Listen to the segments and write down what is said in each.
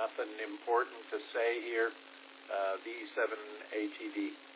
nothing important to say here. V7ATD.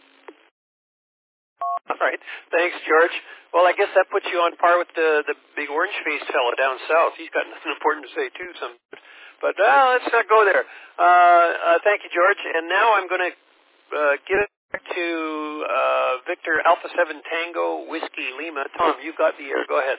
All right. Thanks, George. Well, I guess that puts you on par with the big orange-faced fellow down south. He's got nothing important to say, too. But let's not go there. Thank you, George. And now I'm going to give it back to Victor Alpha 7 Tango Whiskey Lima. Tom, you've got the air. Go ahead.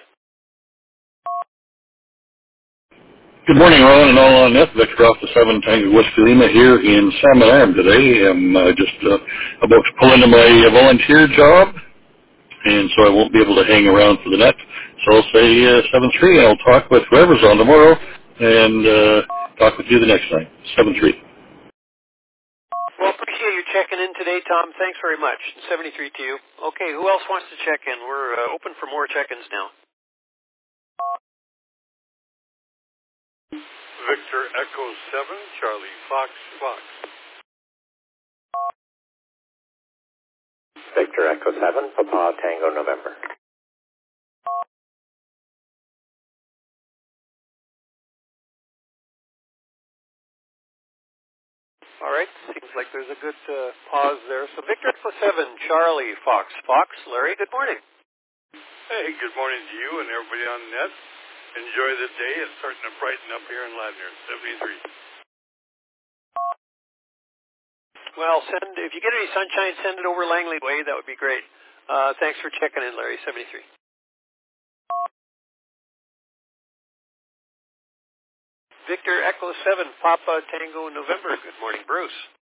Good morning, Ron, and all on net. Victor Alpha 7 Tango Whiskey Lima here in Salmon Arm today. I'm just about to pull into my volunteer job, and so I won't be able to hang around for the net. So I'll say 7-3, and I'll talk with whoever's on tomorrow, and talk with you the next time. 7-3. Well, appreciate you checking in today, Tom. Thanks very much. 73 to you. Okay, who else wants to check in? We're open for more check-ins now. Victor Echo 7, Charlie Fox. Victor Echo 7, Papa Tango November. All right, seems like there's a good pause there. So Victor Echo 7, Charlie Fox. Larry, good morning. Hey, good morning to you and everybody on net. Enjoy the day. It's starting to brighten up here in Ladner, 73. Well, if you get any sunshine, send it over Langley Way. That would be great. Thanks for checking in, Larry, 73. Victor Echo 7, Papa Tango November. Good morning, Bruce.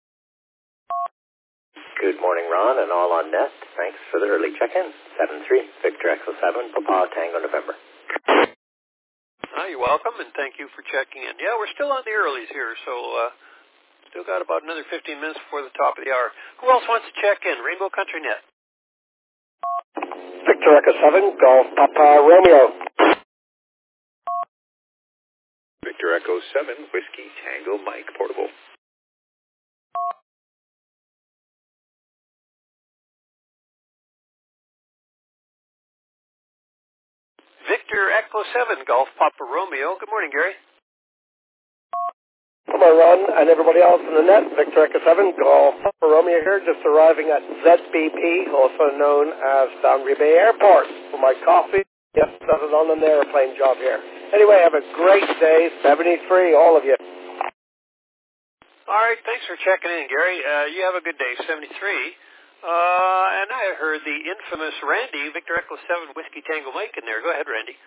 Good morning, Ron, and all on net. Thanks for the early check-in. 7-3, Victor Echo 7, Papa Tango November. You're welcome, and thank you for checking in. Yeah, we're still on the earlies here, so still got about another 15 minutes before the top of the hour. Who else wants to check in? Rainbow Country Net. Victor Echo 7, Golf Papa Romeo. Victor Echo 7, Whiskey Tango Mike Portable. Victor Echo 7, Golf Papa Romeo. Good morning, Gary. Hello, Ron, and everybody else in the net. Victor Echo 7, Golf Papa Romeo here, just arriving at ZBP, also known as Boundary Bay Airport, for my coffee. Yes, that is on an airplane job here. Anyway, have a great day. 73, all of you. All right, thanks for checking in, Gary. You have a good day. 73. And I heard the infamous Randy, Victor Echo 7, Whiskey Tango Mike in there. Go ahead, Randy.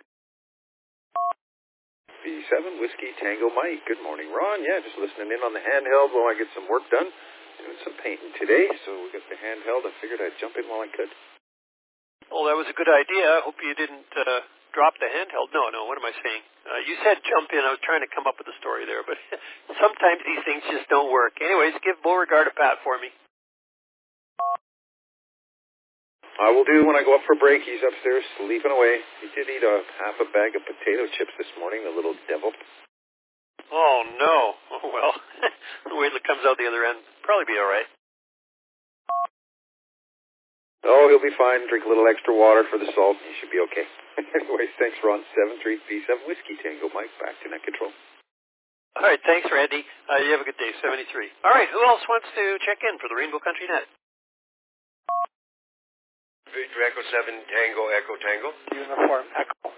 V7, Whiskey Tango Mike. Good morning, Ron. Yeah, just listening in on the handheld while I get some work done. Doing some painting today, so we got the handheld. I figured I'd jump in while I could. Well, that was a good idea. I hope you didn't drop the handheld. No, what am I saying? You said jump in. I was trying to come up with a story there, but sometimes these things just don't work. Anyways, give Beauregard a pat for me. I will do when I go up for break. He's upstairs sleeping away. He did eat half a bag of potato chips this morning, the little devil. Oh, no. Oh, well, wait till it comes out the other end. Probably be all right. Oh, he'll be fine. Drink a little extra water for the salt. He should be okay. Anyways, thanks, Ron. 7-3-V7 Whiskey Tango Mike. Back to net control. All right, thanks, Randy. You have a good day. 73. All right, who else wants to check in for the Rainbow Country Net? Victor Echo 7, Tango, Echo, Tango. Uniform Echo.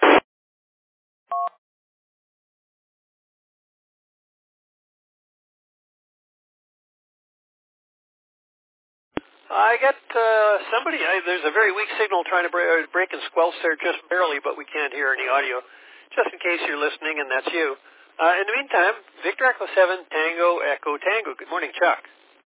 I got somebody, there's a very weak signal trying to break and squelch there just barely, but we can't hear any audio. Just in case you're listening, and that's you. In the meantime, Victor Echo 7, Tango, Echo, Tango. Good morning, Chuck.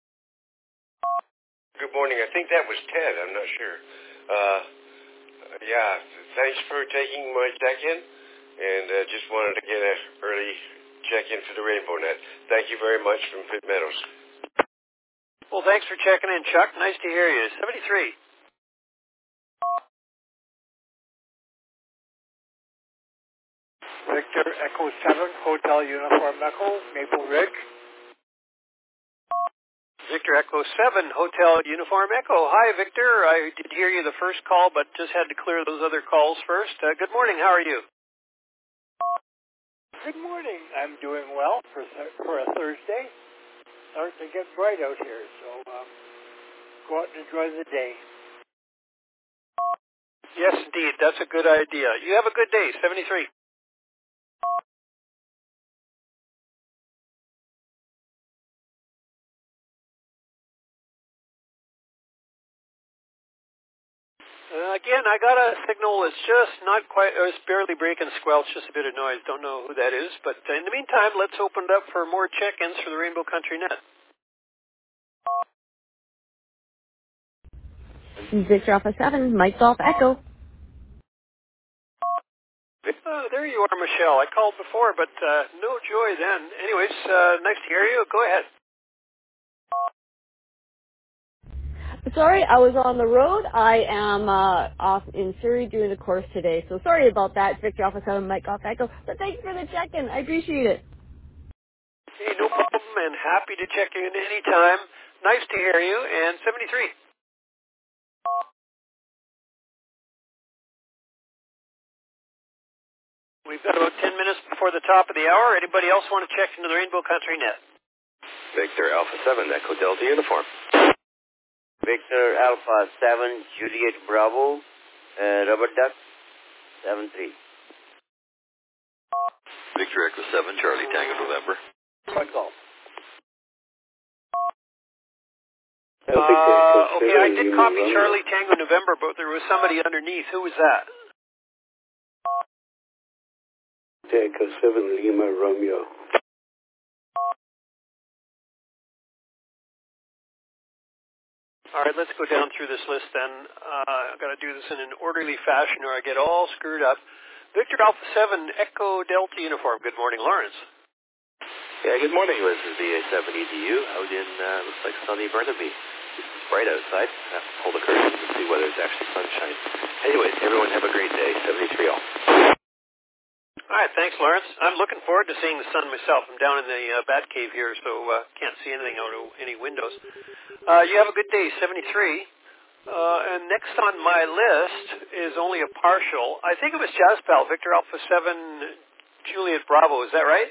Good morning. I think that was Ted. I'm not sure. Yeah, thanks for taking my check-in, and just wanted to get an early check-in for the Rainbow Net. Thank you very much from Pitt Meadows. Well, thanks for checking in, Chuck. Nice to hear you. 73. Victor Echo 7, Hotel Uniform Echo, Maple Ridge. Victor Echo 7, Hotel Uniform Echo. Hi, Victor. I did hear you the first call, but just had to clear those other calls first. Good morning. How are you? Good morning. I'm doing well for a Thursday. Starting to get bright out here, so go out and enjoy the day. Yes, indeed. That's a good idea. You have a good day. 73. Again, I got a signal that's just not quite, or it's barely breaking squelch, just a bit of noise. Don't know who that is. But in the meantime, let's open it up for more check-ins for the Rainbow Country Net. Victor Alpha 7, Mike Golf Echo. There you are, Michelle. I called before, but no joy then. Anyways, nice to hear you. Go ahead. Sorry, I was on the road. I am off in Surrey doing a course today, so sorry about that. Victor Alpha 7, Mike Golf Echo. But thanks for the check-in. I appreciate it. Hey, no problem, and happy to check in anytime. Nice to hear you, and 73. We've got about 10 minutes before the top of the hour. Anybody else want to check into the Rainbow Country Net? Victor Alpha 7, Echo Delta Uniform. Victor Alpha 7, Juliet Bravo, Rubber Duck, 7-3. Victor Echo 7, Charlie Tango November. Strike golf. Okay, I did copy Charlie Tango November, but there was somebody underneath. Who was that? Echo 7, Lima Romeo. All right, let's go down through this list then. I've got to do this in an orderly fashion or I get all screwed up. Victor Alpha 7, Echo Delta Uniform. Good morning, Lawrence. Yeah, good morning. This is the 7EDU out in, looks like sunny Burnaby. It's bright outside. I have to pull the curtains and see whether it's actually sunshine. Anyways, everyone have a great day. 73 all. All right, thanks, Lawrence. I'm looking forward to seeing the sun myself. I'm down in the bat cave here, so can't see anything out of any windows. You have a good day, 73. And next on my list is only a partial. I think it was Jazzpal, Victor Alpha 7, Juliet Bravo. Is that right?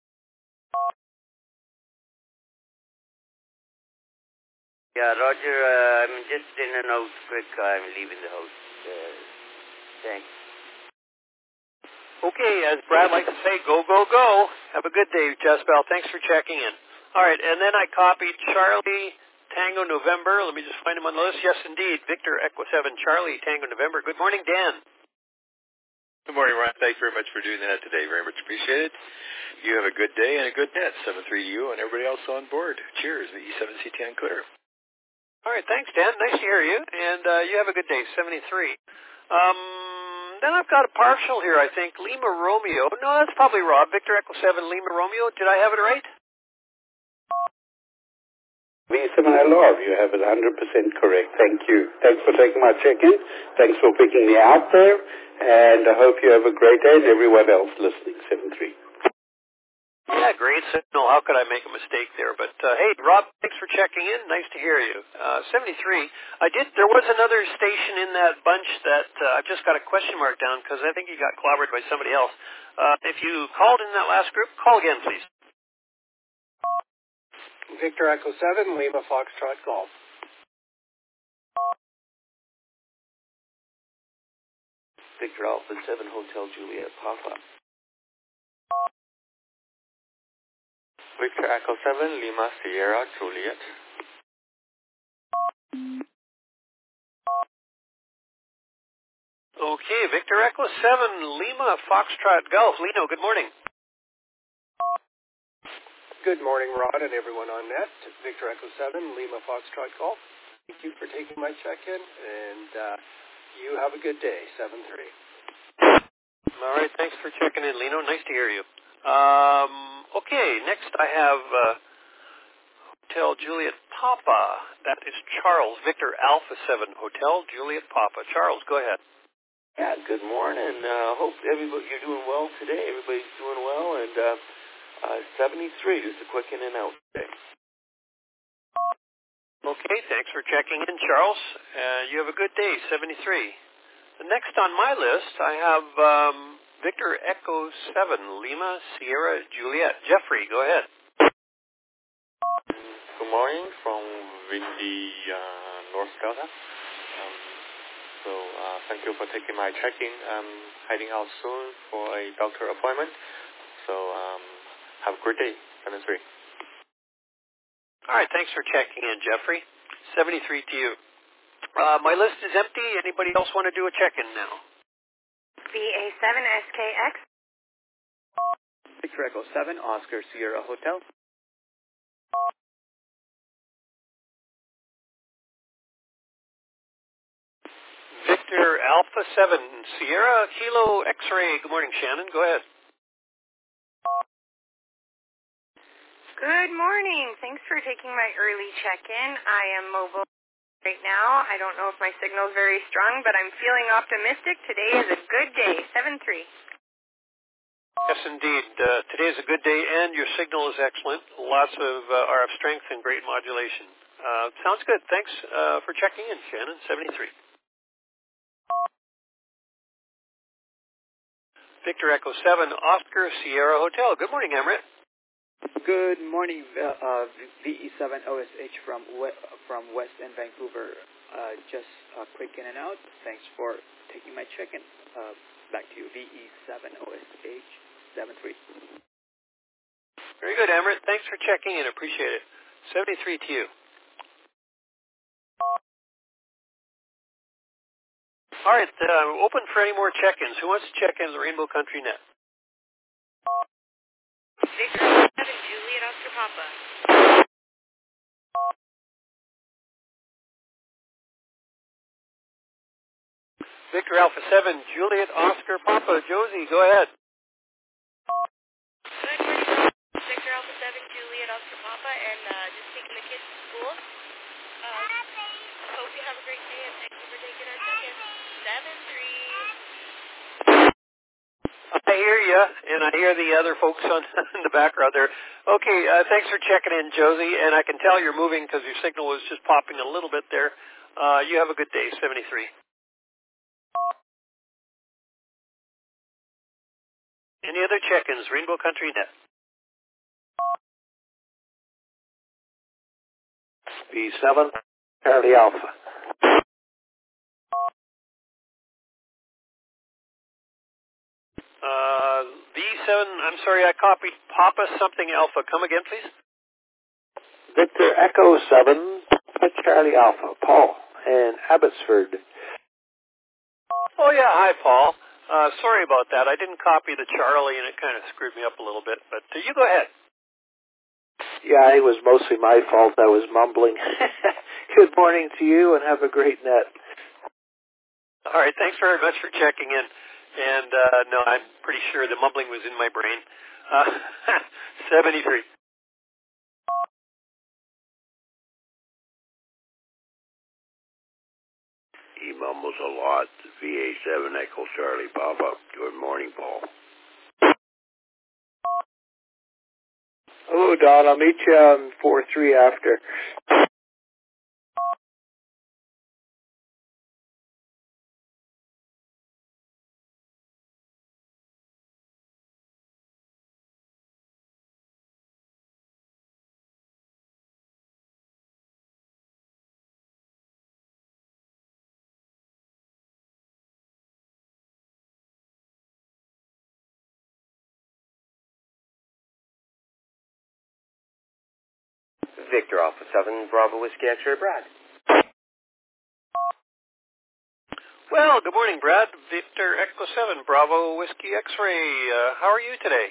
Yeah, Roger, I'm just in and out quick. I'm leaving the house. Thanks. Okay, as Brad likes to say, go, go, go. Have a good day, Jazzpal. Thanks for checking in. All right, and then I copied Charlie Tango November. Let me just find him on the list. Yes, indeed. Victor Echo 7, Charlie Tango November. Good morning, Dan. Good morning, Ron. Thanks very much for doing that today. Very much appreciated. You have a good day and a good net. 7-3 to you and everybody else on board. Cheers. The E7CTN clear. All right, thanks, Dan. Nice to hear you. And you have a good day, 73. Then I've got a partial here, I think. Lima Romeo. No, that's probably Rob. Victor Echo 7, Lima Romeo. Did I have it right? V7LR, you have it 100% correct. Thank you. Thanks for taking my check-in. Thanks for picking me out there. And I hope you have a great day and everyone else listening. 7-3. Yeah, great signal. How could I make a mistake there? But, hey, Rob, thanks for checking in. Nice to hear you. 73. There was another station in that bunch that I've just got a question mark down because I think he got clobbered by somebody else. If you called in that last group, call again, please. Victor Echo 7, Lima Foxtrot Golf. Victor Alpha 7, Hotel Juliet Papa. Victor Echo 7, Lima Sierra Juliet. Okay, Victor Echo 7, Lima Foxtrot Golf. Lino, good morning. Good morning, Rod, and everyone on net. Victor Echo 7, Lima Foxtrot Golf. Thank you for taking my check-in, and you have a good day, 7-3. All right, thanks for checking in, Lino. Nice to hear you. Okay, next I have Hotel Juliet Papa. That is Charles, Victor Alpha 7, Hotel Juliet Papa. Charles, go ahead. Yeah, good morning. Hope you're doing well today. Everybody's doing well, and 73, just a quick in and out today. Okay, thanks for checking in, Charles. You have a good day, 73. The next on my list, I have Victor Echo 7, Lima, Sierra, Juliet. Jeffrey, go ahead. Good morning from windy North Dakota. Thank you for taking my check-in. I'm heading out soon for a doctor appointment. So have a great day, 73. All right, thanks for checking in, Jeffrey. 73 to you. My list is empty. Anybody else want to do a check-in now? VA7SKX. Victor Echo 7, Oscar Sierra Hotel. Victor Alpha 7, Sierra Kilo X-Ray. Good morning, Shannon. Go ahead. Good morning. Thanks for taking my early check-in. I am mobile right now. I don't know if my signal is very strong, but I'm feeling optimistic. Today is a good day. 7-3. Yes, indeed. Today is a good day, and your signal is excellent. Lots of RF strength and great modulation. Sounds good. Thanks for checking in, Shannon. 73. Victor Echo 7, Oscar Sierra Hotel. Good morning, Emrit. Good morning, VE7 OSH from West End, Vancouver. Just a quick in and out. Thanks for taking my check-in. Back to you, VE7 OSH 73. Very good, Emrit. Thanks for checking in. Appreciate it. 73 to you. All right, open for any more check-ins. Who wants to check in the Rainbow Country Net? Victor 7, Juliet Oscar Papa. Victor Alpha 7, Juliet Oscar Papa. Josie, go ahead. Good morning, Victor Alpha 7, Juliet Oscar Papa, and just taking the kids to school. Hope you have a great day, and thank you for taking our check-in. 7-3. I hear you, and I hear the other folks in the background there. Okay, thanks for checking in, Josie, and I can tell you're moving because your signal was just popping a little bit there. You have a good day, 73. Any other check-ins? Rainbow Country Net. V7, Charlie Alpha. V7, I'm sorry, I copied Papa something Alpha. Come again, please. Victor Echo 7, Charlie Alpha, Paul, and Abbotsford. Oh, yeah, hi, Paul. Sorry about that. I didn't copy the Charlie, and it kind of screwed me up a little bit. But you go ahead. Yeah, it was mostly my fault. I was mumbling. Good morning to you, and have a great net. All right, thanks very much for checking in. And, no, I'm pretty sure the mumbling was in my brain. 73. He mumbles a lot. VA7 Echo Charlie Papa. Good morning, Paul. Hello, Don. I'll meet you on 4-3 after. Victor Alpha 7, Bravo Whiskey X-Ray, Brad. Well, good morning, Brad. Victor Echo 7, Bravo Whiskey X-Ray. How are you today?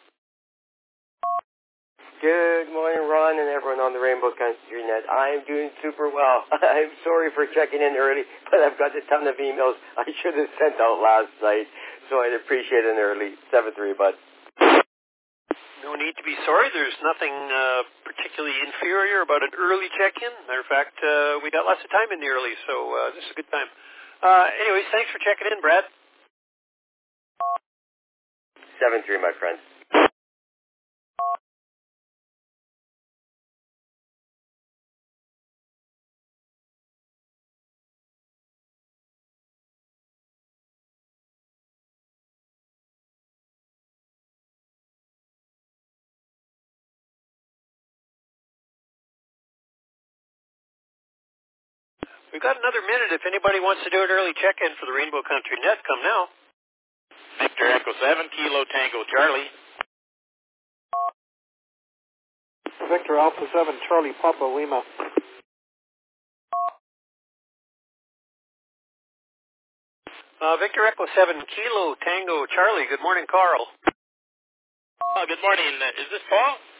Good morning, Ron, and everyone on the Rainbow Country Net. I am doing super well. I'm sorry for checking in early, but I've got a ton of emails I should have sent out last night, so I'd appreciate an early 7-3, bud. No need to be sorry. There's nothing particularly inferior about an early check-in. Matter of fact, we got lots of time in the early, so this is a good time. Anyways, thanks for checking in, Brad. 7-3, my friend. We've got another minute. If anybody wants to do an early check-in for the Rainbow Country Net, come now. Victor Echo 7, Kilo Tango Charlie. Victor Alpha 7, Charlie Papa Lima. Victor Echo 7, Kilo Tango Charlie. Good morning, Carl. Good morning. Is this Paul?